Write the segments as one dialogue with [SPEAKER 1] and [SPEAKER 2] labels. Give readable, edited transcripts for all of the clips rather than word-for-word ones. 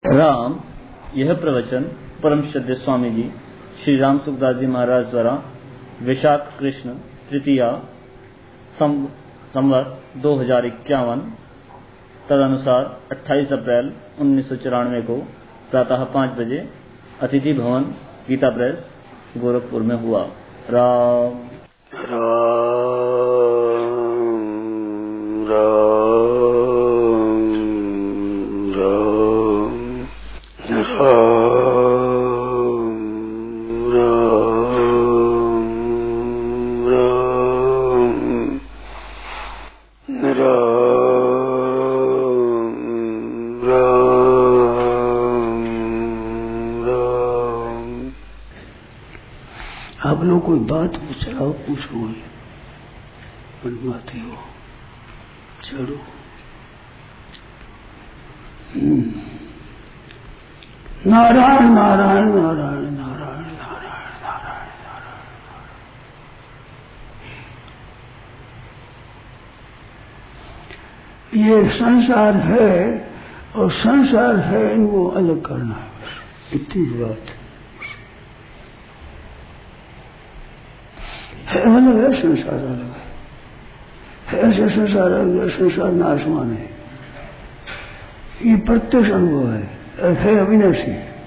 [SPEAKER 1] राम। यह प्रवचन परम श्रद्धेय स्वामी जी श्री राम सुखदास जी महाराज द्वारा वैशाख कृष्ण तृतीया संवत 2051 तदनुसार 28 अप्रैल 1994 को प्रातः 5 बजे अतिथि भवन गीता प्रेस गोरखपुर में हुआ। राम
[SPEAKER 2] आप लोग कोई बात पूछो, बनवाते हो चलो। नारायण नारायण नारायण नारायण नारायण नारायण नारायण। ये संसार है और संसार है, इनको अलग करना है, बस इतनी बात है। अलग है संसार, अलग है, ऐसे संसार अलग है, संसार नाशवान है, ये प्रत्यक्ष अनुभव है अविनाशी,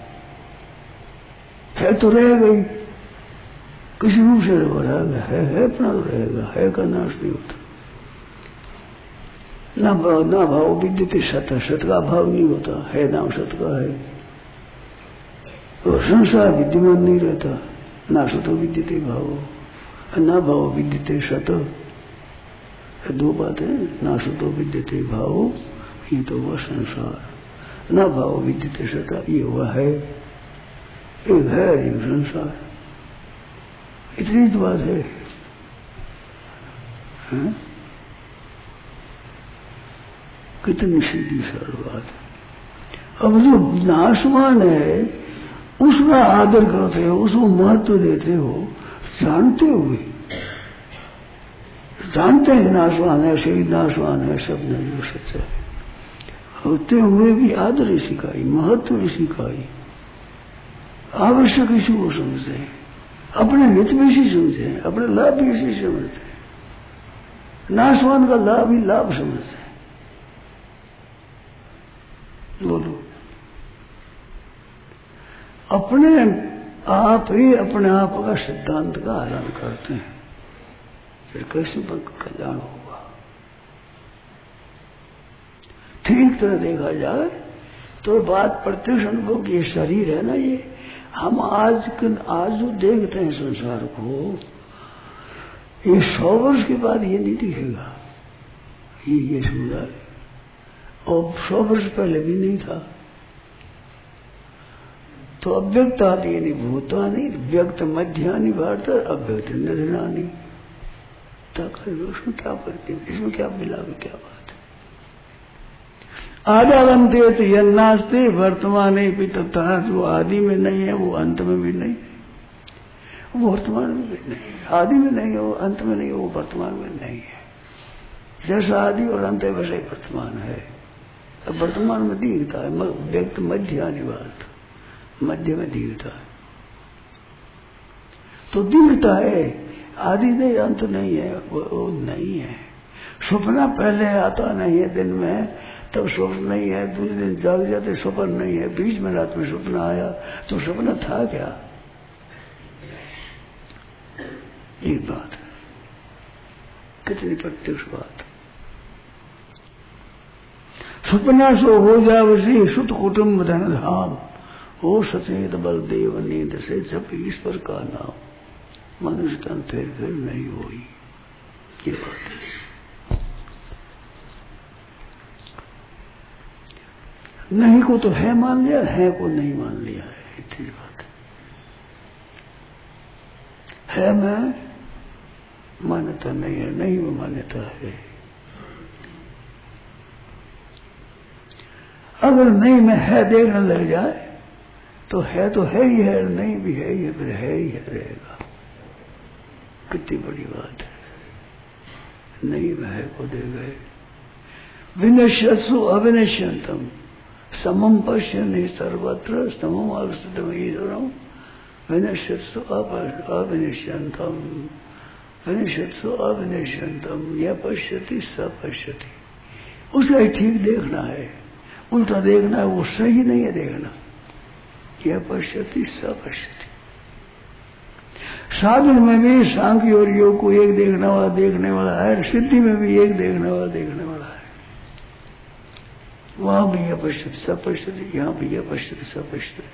[SPEAKER 2] है तो रहेगा ही, किसी रूप से रहेगा, है अपना तो रहेगा, है का नाश नहीं होता। ना भाव विद्यते सत, सत का भाव नहीं होता, है नाम सत का है, तो संसार विद्यमान नहीं रहता। ना सतो विद्यते भाव, ना भाव विद्यते सत, दो बातें। ना सतो विद्यते भाव, ये तो हुआ संसार, ना भाव विद्यते सत, ये हुआ है, एक है एक संसार, इतनी तो बात है, हाँ? कितनी सीधी सरल बात है। अब जो नाशवान है उसका आदर करते हो, उसको महत्व देते हो, जानते हुए, जानते हैं नाशवान है, शरीर नाशवान है, सब नहीं हो सकता है, होते हुए भी आदर इसी का ही, महत्व इसी का ही, आवश्यक इसी को समझते हैं, अपने हित में इसी समझते हैं, अपने लाभ भी इसी समझते हैं, नाशवान का लाभ ही लाभ समझते हैं। बोलो, अपने आप ही अपने आप का सिद्धांत का हरण करते हैं, फिर कैसे कल्याण होगा। ठीक तरह देखा जाए तो बात प्रत्यक्ष अनुभव की शरीर है ना, ये हम आज जो देखते हैं संसार को, ये 100 वर्ष के बाद ये नहीं दिखेगा, ये समुदाय, और 100 वर्ष पहले भी नहीं था। तो अव्यक्त आदि नहीं, भूतानी व्यक्त मध्यानि भारत अव्यक्त निधनानी, उसमें क्या करते, इसमें क्या मिला, क्या बात है। आदावंते तो यन्नास्ते वर्तमान भी तथा, जो आदि में नहीं है वो अंत में भी नहीं है, वो वर्तमान में भी नहीं है, आदि में नहीं है वो अंत में नहीं है, वो वर्तमान में नहीं है। जैसा आदि और अंत है वैसे वर्तमान है, अब वर्तमान में दीर्घता है, व्यक्त मध्यानि भारत, मध्य में दीर्घता है, तो दीर्घता है, आदि नहीं अंत नहीं है, वो नहीं है। सपना पहले आता नहीं है दिन में, तब स्वप्न नहीं है, दूसरे दिन जाग जाते स्वप्न नहीं है, बीच में रात में सपना आया तो सपना था क्या, ये बात है, कितनी प्रत्यक्ष बात। सपना सो हो जावसी सुत कुटुम्ब धन धाम, हो सचेत बलदेव नींद से जब ईश्वर का नाम, मनुष्य तन फिर नहीं हुई, ये बात है। नहीं को तो है मान लिया, है को नहीं मान लिया है, इतनी बात है। मैं मान्यता नहीं है, नहीं में मान्यता है। अगर नहीं में है देखने लग जाए तो है ही है, नहीं भी है ही, फिर है ही है रहेगा। कितनी बड़ी बात है, नहीं में है को दे गए। विनश्यसु अविनश्यंतम, समम पश्यन् सर्वत्र समम अवस्थितम् ईश्वरम् विनश्यत्सु अविनश्यन्तम् विनश्यत्सु अविनश्यन्तम् यह पश्यति स पश्यति। उसे ठीक देखना है, उल्टा देखना है वो सही नहीं है देखना। यह पश्यति स पश्यति। साधन में भी सांख्य और योग को एक देखने वाला है, सिद्धि में भी एक देखने वाला है। वहां भी यह पश्यति स पश्यति, यहाँ भी यह पश्यति स पश्यति।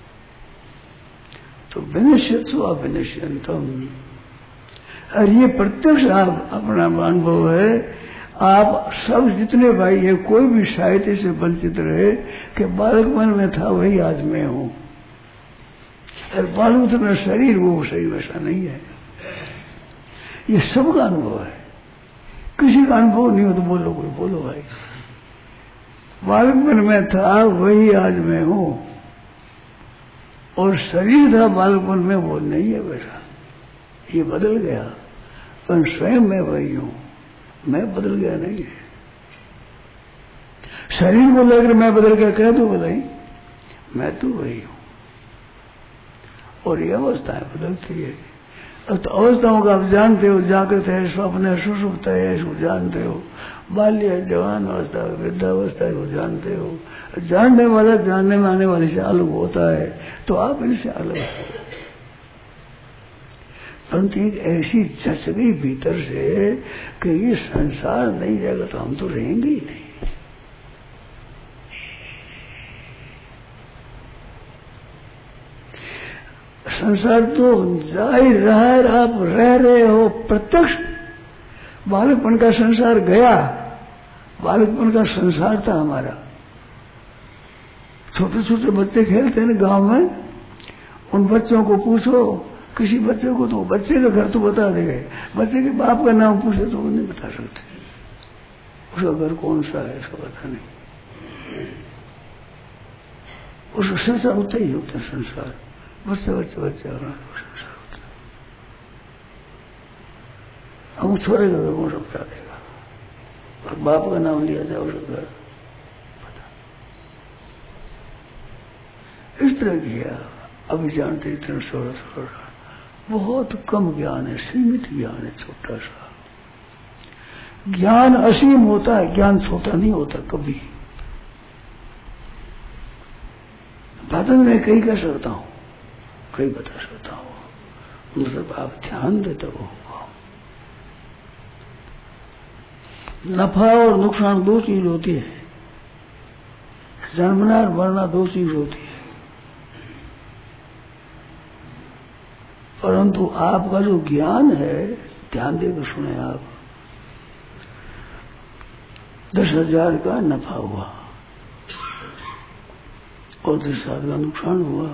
[SPEAKER 2] तो विनश्यत्सु अविनश्यन्तम्। और ये प्रत्यक्ष आप अपना अनुभव है। आप सब जितने भाई है, कोई भी साहित्य से वंचित रहे कि बालकपन में था वही आज मैं हूं। और बालक में शरीर वो शरीर वैसा नहीं है। ये सबका अनुभव है। किसी का अनुभव नहीं हो तो बोलो, कोई बोलो भाई। बालकपन में था वही आज मैं हूं, और शरीर था बालकपन में वो नहीं है वैसा। ये बदल गया, पर स्वयं मैं वही हूं। मैं बदल गया नहीं है। शरीर को लेकर मैं बदल गया कह दो बताई, मैं तो वही हूं। और ये अवस्थाएं बदलती है। तो अवस्थाओं का आप जानते हो, जागृत है, स्वप्न है, सुषुप्त है, इसको जानते हो। बाल्य है, जवान अवस्था है, वृद्धावस्था है, वो जानते हो। जानने वाला जानने में आने वाले से अलग होता है, तो आप इनसे अलग हो। परंतु एक ऐसी जच गई भीतर से कि ये संसार नहीं रहेगा तो हम तो रहेंगे ही नहीं। संसार तो जाहिर रहा है, आप रह रहे हो प्रत्यक्ष। बालकपन का संसार गया, बालकपन का संसार था हमारा। छोटे छोटे बच्चे खेलते हैं गांव में, उन बच्चों को पूछो, किसी बच्चे को तो बच्चे का घर तो बता देंगे, बच्चे के बाप का नाम पूछे तो वो नहीं बता सकते। उसका घर कौन सा है इसको पता नहीं। उसका संसार होता ही होता है। संसार बच्चे बच्चे बच्चे संसार होता है। हम छोड़ेगा घर कौन सा बता देगा, और बाप का नाम लिया जाए उसका घर पता। इस तरह किया। अभी जानते इतना थोड़ा बहुत कम ज्ञान है, सीमित ज्ञान है, छोटा सा ज्ञान। असीम होता है, ज्ञान छोटा नहीं होता कभी। बात में कई कह सकता हूं, कई बता सकता हूं, मतलब आप ध्यान देते हो। नफा और नुकसान दो चीज होती है, जन्मना और मरना दो चीज होती है। परंतु आपका जो ज्ञान है, ध्यान देकर सुने आप, 10,000 का नफा हुआ और 10,000 का नुकसान हुआ।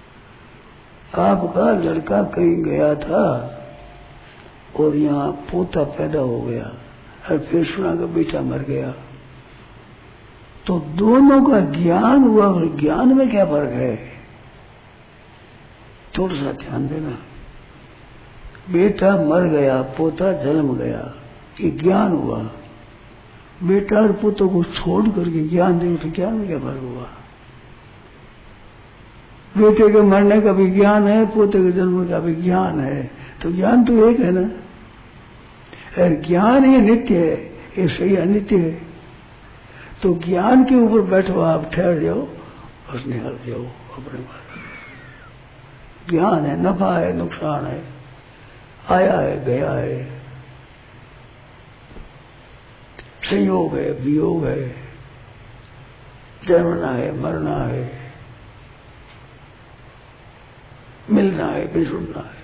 [SPEAKER 2] आपका लड़का कहीं गया था और यहाँ पोता पैदा हो गया, और फिर सुना का बेटा मर गया, तो दोनों का ज्ञान हुआ। और ज्ञान में क्या फर्क है, थोड़ा सा ध्यान देना। बेटा मर गया, पोता जन्म गया, ये ज्ञान हुआ। बेटा और पोतों को छोड़ करके ज्ञान दे तो ज्ञान में क्या फर्क हुआ। बेटे के मरने का भी ज्ञान है, पोते के जन्म का भी ज्ञान है, तो ज्ञान तो एक है ना। और ज्ञान ये नित्य है, ये सही अनित्य है। तो ज्ञान के ऊपर बैठो, आप ठहर जाओ और निकल जाओ अपने बारे। ज्ञान है, नफा है, नुकसान है, आया है, गया है, संयोग है, वियोग है, जन्मना है, मरना है, मिलना है, बिछुड़ना है।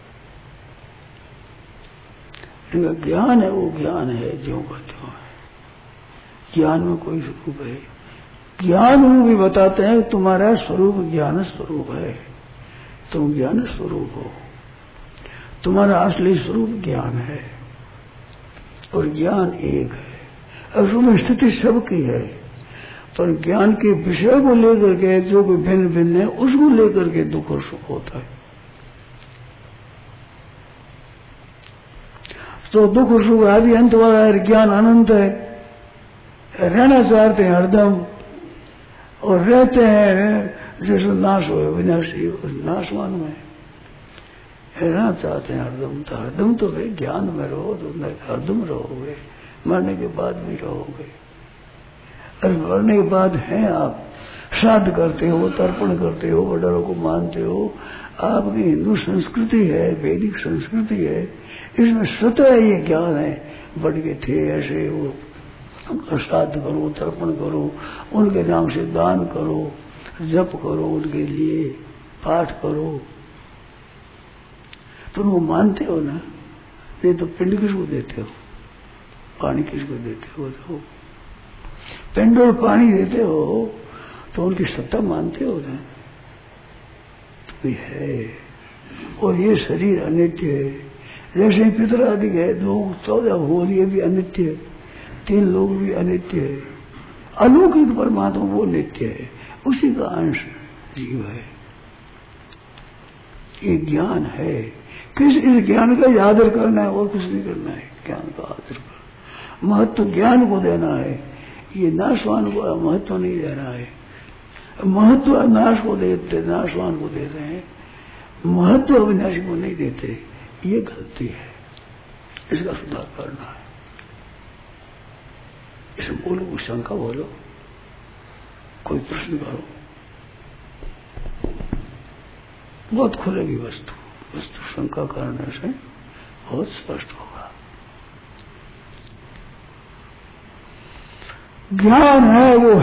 [SPEAKER 2] इनका ज्ञान है, वो ज्ञान है जो का त्यों है। ज्ञान में कोई स्वरूप है। ज्ञान वो भी बताते हैं तुम्हारा स्वरूप ज्ञान स्वरूप है, तुम ज्ञान स्वरूप हो, तुम्हारा असली स्वरूप ज्ञान है, और ज्ञान एक है। और उसमें स्थिति सबकी है, पर ज्ञान के विषय को लेकर के जो कोई भिन्न भिन्न है, उसको लेकर के दुख और सुख होता है। तो दुख और सुख आदि अंत वाला है, ज्ञान अनंत है, रहना चाहते हैं हरदम। और रहते हैं जैसे नाश हो विनाशी नाशवान में रहना चाहते हैं हरदम। तो हरदम तो भाई ज्ञान में रहो तो हरदम रहोगे, मरने के बाद भी रहोगे। और मरने के बाद हैं आप, श्राद्ध करते हो, तर्पण करते हो, वडलों को मानते हो, आपकी हिंदू संस्कृति है, वैदिक संस्कृति है, इसमें स्वतः ये ज्ञान है। बढ़ के थे ऐसे, वो उनका श्राद्ध करो, तर्पण करो, उनके नाम से दान करो, जप करो, उनके लिए पाठ करो, तुम वो मानते हो ना। नहीं तो पिंड किसको देते हो, पानी किसको देते हो? तो पिंड और पानी देते हो तो उनकी सत्ता मानते हो ना। तो भी है। और ये शरीर अनित्य है, जैसे पितर आदि है, 14 भूल ये भी अनित्य है, 3 लोग भी अनित्य है। अलौकिक परमात्मा वो नित्य है, उसी का अंश जीव है। ये ज्ञान है। किस इस ज्ञान का आदर करना है और कुछ नहीं करना है। ज्ञान का आदर करना, महत्व ज्ञान को देना है। ये नाशवान को महत्व नहीं देना है। महत्व नाश को देते, नाशवान को देते हैं, महत्व अविनाशी को नहीं देते। ये गलती है, इसका सुधार करना है। इस बोलो, कुछ शंका बोलो, कोई प्रश्न करो, बहुत खुलेगी वस्तु। वस्तु शंका करने से बहुत स्पष्ट होगा। ज्ञान है वो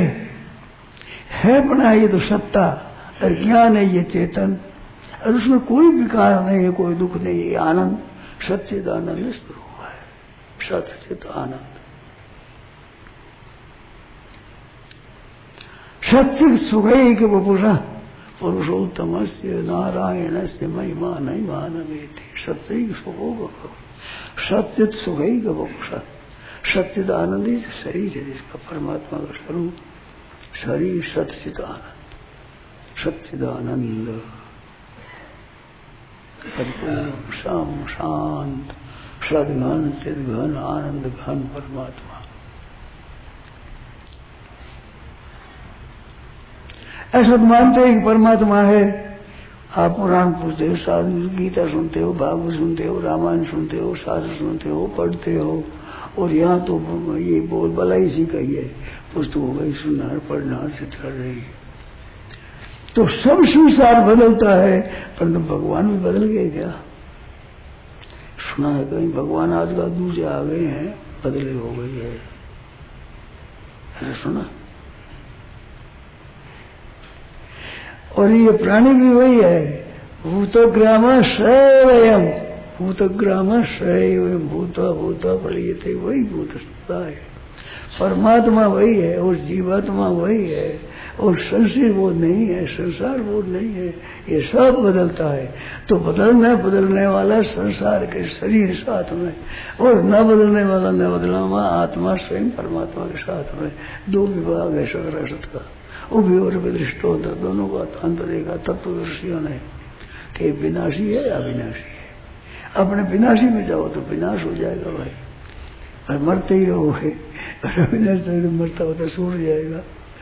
[SPEAKER 2] है बना ये तो सत्ता, और ज्ञान है ये चेतन, और उसमें कोई विकार नहीं है, कोई दुख नहीं है। आनंद सच्चिद आनंद स्वरूप है, सच्चिद आनंद। सच्चिद सुखै के वपुषा पुरुषोत्तम से नारायण से महिमा नहीं मानवेति। सच्चिद सुखो भगव, सच्चिद सुखै के वपुषा। सच्चिद आनंद ही शरीर है, जिसका परमात्मा का स्वरूप शरीर सच्चिद आनंद, सच्चिद आनंद परिपूर्ण शाम शांत सदघन चिदघन आनंद घन परमात्मा। ऐसा तो मानते हैं कि परमात्मा है। आप पुराण पूछते हो, साधु गीता सुनते हो, भागवत सुनते हो, रामायण सुनते हो, शास्त्र सुनते हो, पढ़ते हो, और यहाँ तो ये बोल भलाई सी कही है, पुस्तक हो गई सुनना पढ़ना से चल रही है। तो सब संसार बदलता है, परंतु भगवान भी बदल गए क्या? सुना है कहीं भगवान आजकल दूसरे आ गए हैं, बदले हो गई है, ऐसा सुना। और ये प्राणी भी वही है, भूतग्राम शैवयम, भूतग्राम शैवयम, भूता भूता फलियते, वही भूत सत्ता है। परमात्मा वही है और जीवात्मा वही है, और संशय बोध नहीं है, संसार बोध नहीं है। ये सब बदलता है। तो बदलने वाला संसार के शरीर साथ में, और न बदलने वाला न बदलने वाला आत्मा स्वयं परमात्मा के साथ में। 2 विभाग है सत रसत का, उभय और विदृष्ट होता, दोनों का अंतर देखा तत्वदर्शियों ने कि विनाशी है या अविनाशी है। अपने विनाशी में जाओ तो विनाश हो जाएगा भाई, और मरते ही रहोगे, और अविनाशी मरता होता छूट जाएगा।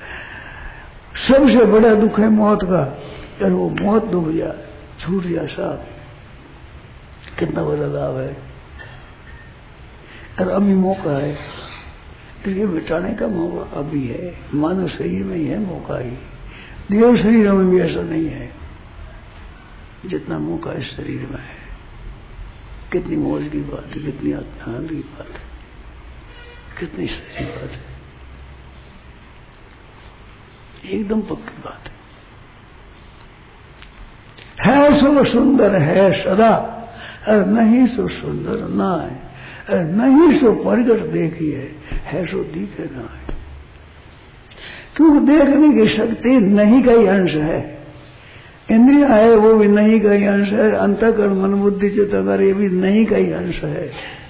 [SPEAKER 2] सबसे बड़ा दुख है मौत का, और वो मौत दुख जाए छूट जाए साहब, कितना बड़ा लाभ है। और अभी मौका है, ये मिटाने का मौका अभी है। मानव शरीर में ही है मौका ही, देव शरीरों में भी ऐसा नहीं है जितना मौका इस शरीर में है। कितनी मौज की बात है, कितनी आनंद की बात है, कितनी सच्ची बात है, एकदम पक्की बात है सो सुंदर है सदा, और नहीं सो सुंदर ना है, और नहीं सो प्रगट देखिए, है सो दिखे ना है। क्योंकि देखने की शक्ति नहीं का ही अंश है। इंद्रिया है वो भी नहीं का ही अंश है, अंतःकरण मन बुद्धि चित्त अगर ये भी नहीं का ही अंश है।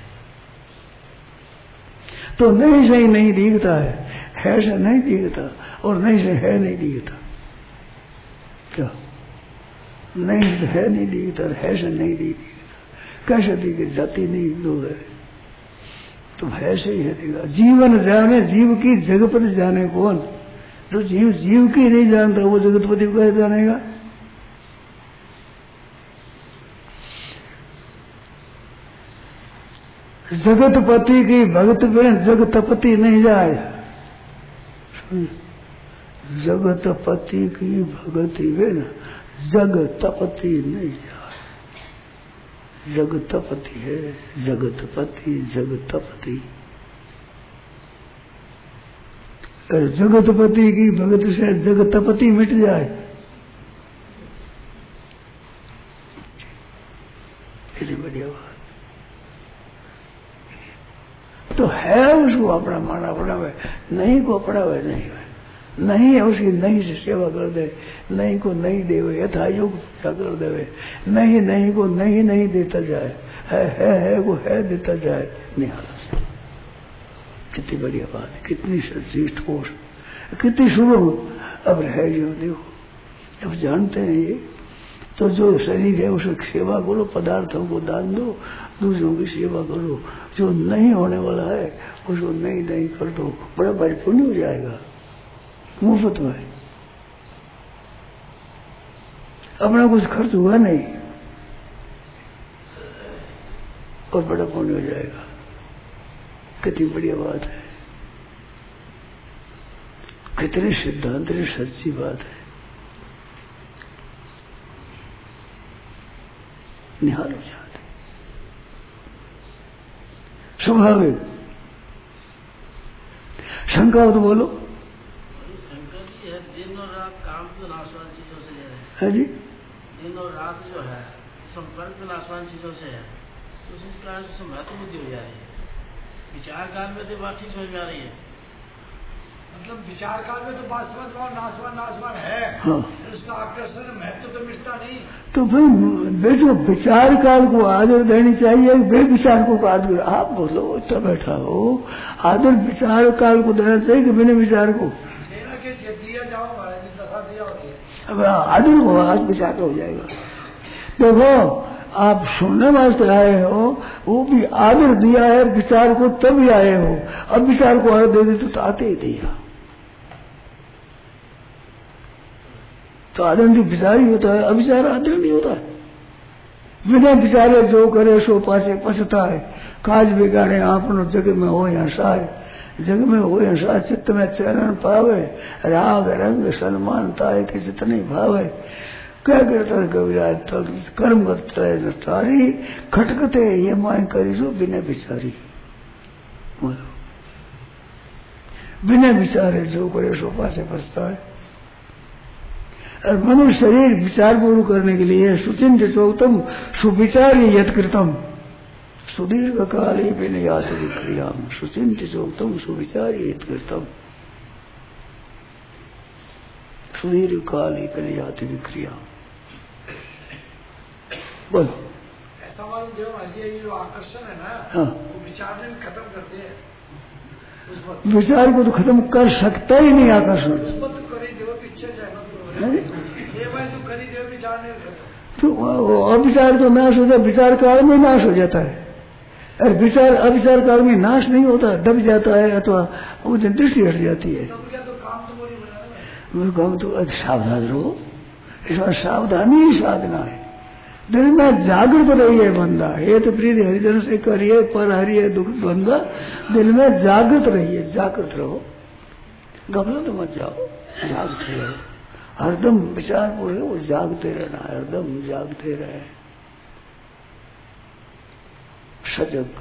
[SPEAKER 2] तो नहीं से ही नहीं दिखता है से नहीं दिखता, और नहीं से है नहीं दिखता। क्या नहीं है नहीं दिखता, है से नहीं दिखता, कैसे दिखे? जाति नहीं दूर है तो ऐसे ही है। जीवन जाने जीव की जगपत जाने कौन, जो जीव जीव की नहीं जानता वो जगतपति को कैसे जानेगा? जगतपति की भगत में जगतपति नहीं जाए। जगतपति की भगति में ना जगतपति नहीं जाए। जगतपति है, जगतपति, जगतपति। अगर जगतपति की भगत से जगतपति मिट जाए, कितनी बढ़िया बात। तो है उसको अपना माना अपना है, नहीं को अपना है नहीं है, नहीं है उसकी नहीं से सेवा कर दे, नहीं को नहीं देवे, यथा योग पूजा कर देवे, नहीं नहीं को नहीं नहीं देता जाए, है को है देता जाए, निहाल से। कितनी बढ़िया बात है, कितनी श्रेष्ठ कोष, कितनी शुभ। अब है जो देखो, अब जानते हैं ये तो जो शरीर है उसकी सेवा करो, पदार्थों को दान दो, दूसरों की सेवा करो। जो नहीं होने वाला है उसको नहीं नहीं कर दो, बड़ा भारी पुण्य हो जाएगा, मुफ्त में। अपना कुछ खर्च हुआ नहीं और बड़ा पुण्य हो जाएगा। कितनी बढ़िया बात है, कितने सिद्धांत की सच्ची बात है। निहाल हो जाते स्वाभाविक। शंका हो तो बोलो।
[SPEAKER 3] शंकर जी है, दिन और रात काम तो नाशवान चीजों से ले रहे हैं।
[SPEAKER 2] है जी,
[SPEAKER 3] दिन और रात जो है संपर्क में नाशवान चीजों से है, तो उस कारण से महत्व बुद्धि हो जा रही है। विचार काल में तो बात ठीक समझ में आ रही है, मतलब विचार काल में तो बात समझ में नाशवान नाशवान है।
[SPEAKER 2] हाँ।
[SPEAKER 3] उसका आकर्षण महत्व तो मिटता नहीं।
[SPEAKER 2] तो भाई देखो, विचार काल को आदर देनी चाहिए, बेविचार को आदर। आप बोलो इतना बैठा हो, आदर विचार काल को देना चाहिए कि बिना विचार को
[SPEAKER 3] देना के दिया जाओ, दफा दिया होती है।
[SPEAKER 2] अब आदर को आज विचार हो जाएगा। देखो आप सुनने वास्ते आए हो, वो भी आदर दिया है विचार को तभी आए हो। अब विचार को आदर दे दे तो आते ही दिया, तो आदर नहीं विचार ही होता है, अविचार आदर नहीं होता है। बिना विचारे जो करे सो पासे पछताए, काज बिगाड़े आपनो जग में हो या साय। जग में हो या साय, चित्त में चैन पावे, राग रंग सन्मान ताए के जितने भावे। क्या करता कविराज तल कर्म करता है नतारी, खटकते ये माए करी सो बिना विचारी। बोलो, बिना विचारे जो करे सो पासे पछता है। और मनुष्य शरीर विचार पूर्ण करने के लिए सुचिंत चौतम सुविचारी यत्कृतम सुदीर्घ काली विनयास विक्रिया। सुचिंत चौतम सुविचारी यत्कृतम सुदीर्घ काली विनयास विक्रिया। बोलो,
[SPEAKER 3] ऐसा मालूम जो आकर्षण है ना,
[SPEAKER 2] हाँ,
[SPEAKER 3] वो विचार में खत्म करते हैं।
[SPEAKER 2] विचार को तो खत्म कर सकता ही नहीं आकर्षण। तो अविचार तो नाश हो जाए, विचार काल में नाश हो जाता है। और विचार अविचार काल में नाश नहीं होता, दब जाता है अथवा वो दृष्टि हट जाती है। काम तो सावधान रहो, इसमें सावधानी ही साधना है। दिल में जागृत रहिए बंदा, ये तो प्रीति हरिजन से करिए पर हरिये दुख बंदा। दिल में जागृत रहिए, जागृत रहो, गफलत तो मत जाओ, जागते रहो। हरदम विचार पूरे वो जागते रहना, हरदम जागते रहे, सजग।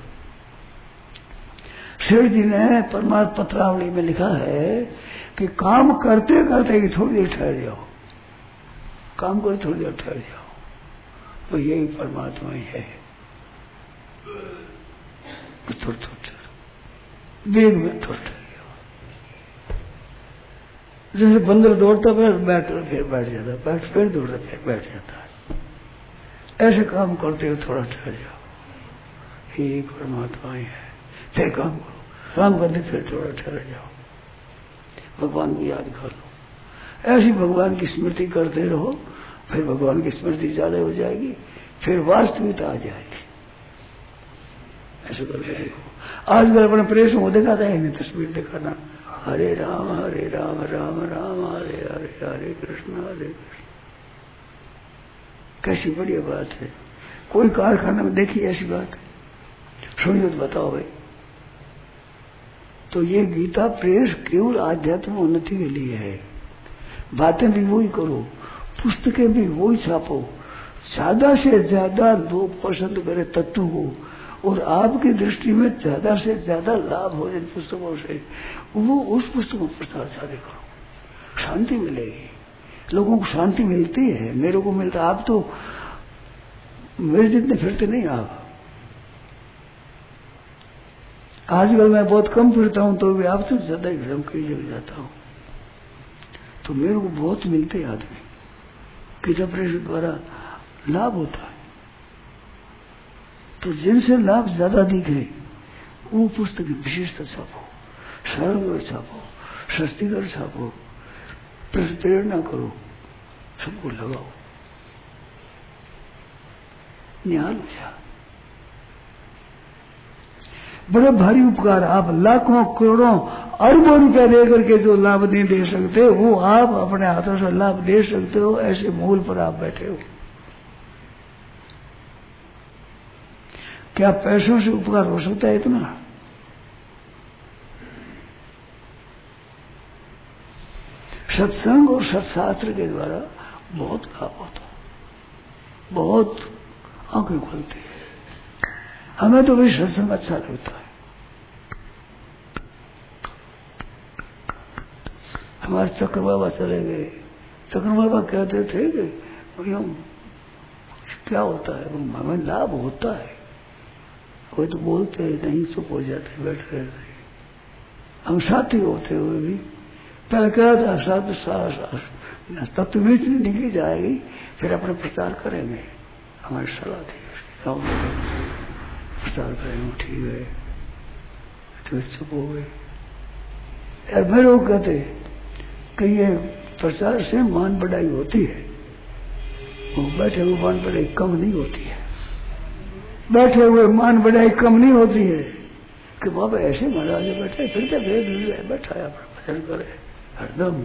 [SPEAKER 2] शेर जी ने परमात्मा पत्रावली में लिखा है कि काम करते करते ही थोड़ी देर ठहर जाओ, काम कर थोड़ी देर ठहर जाओ, तो यही परमात्मा ही है। थोड़ा थोड़ा वेग में थोड़ा जैसे बंदर दौड़ता है बैठ फिर बैठ जाता है, बैठ फिर दौड़ता फिर बैठ जाता है। ऐसे काम करते हो थोड़ा ठहर जाओ, ये परमात्मा ही है। फिर काम करो, काम करते फिर थोड़ा ठहर जाओ, भगवान को याद कर लो। ऐसी भगवान की स्मृति करते रहो, फिर भगवान की स्मृति ज्यादा हो जाएगी, फिर वास्तविकता आ जाएगी। ऐसे करके देखो। आजकल अपने प्रेस में दिखाता है नहीं, तस्वीर दिखाना हरे राम राम राम हरे हरे, हरे कृष्ण। कैसी बढ़िया बात है। कोई कारखाना में देखी ऐसी बात है? सुनिए तो बताओ भाई। तो ये गीता प्रेस केवल आध्यात्म उन्नति के लिए है। बातें भी वही करो, पुस्तकें भी वही छापो, ज्यादा से ज्यादा लोग पसंद करे तत्व को, और आपकी दृष्टि में ज्यादा से ज्यादा लाभ हो जिन पुस्तकों से, वो उस पुस्तक को प्रचार ज्यादा करो, शांति मिलेगी। लोगों को शांति मिलती है, मेरे को मिलता। आप तो मेरे जितने फिरते नहीं आप। आजकल मैं बहुत कम फिरता हूं, तो भी आपसे ज्यादा ही कई जगह जाता हूं, तो मेरे को बहुत मिलते आदमी। गीता प्रेस द्वारा लाभ होता है। तो जिनसे लाभ ज्यादा दिखे वो पुस्तक की विशेषता छापो, सरल छापो, सस्तीकर छापो, प्रेरणा करो, सबको लगाओ। निहाल हो जा। बड़े भारी उपकार। आप लाखों करोड़ों अरबों रुपया दे करके जो लाभ नहीं दे सकते, वो आप अपने हाथों से लाभ दे सकते हो। ऐसे मूल पर आप बैठे हो। क्या पैसों से उपकार हो सकता है इतना? सत्संग और सत्शास्त्र के द्वारा बहुत लाभ होता है, बहुत आंखें खुलती है। हमें तो भी सत्संग अच्छा लगता है। हमारे चक्र बाबा चले गए। चक्र बाबा कहते थे कि भैया क्या होता है, हमें लाभ होता है। वो तो बोलते नहीं, चुप हो जाते, बैठे रहते। हम साथी होते हुए भी पहले क्या था, साथ तब तो बीच निकली जाएगी, फिर अपने प्रचार करेंगे। हमारी सलाह थी प्रचार करेंगे, ठीक है। तो चुप हो गए। फिर वो कहते कि ये प्रचार से मान बढ़ाई होती है, वो बैठे हुए मान बढ़ाई कम नहीं होती है। बैठे हुए मान बढ़ाई कम नहीं होती है कि बाबा ऐसे महाराज बैठे फिर भेद बैठा है, अपना भजन करे हरदम।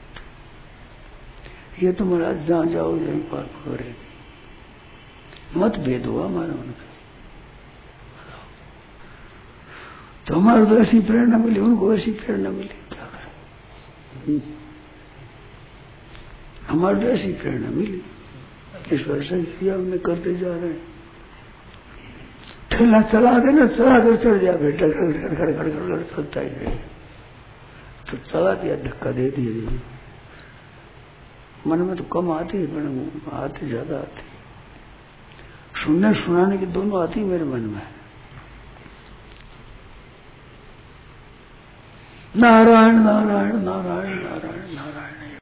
[SPEAKER 2] ये तो महाराज जहां जाओ यहीं पार पकड़े, मत भेद हुआ हमारा उनका। तो हमारे तो ऐसी प्रेरणा मिली, उनको ऐसी प्रेरणा मिली, क्या करें। हमारे तो ऐसी प्रेरणा मिली, इस वजह से किया हमने, करते जा रहे हैं। ठेला चला देना, चला कर चढ़ जा बेटा, घर चलता ही रहे। तो चला दिया, धक्का दे दिया। मन में तो कम आती है, पर आती ज्यादा आती। सुनने सुनाने की दोनों आती मेरे मन में। नारायण नारायण नारायण नारायण नारायण।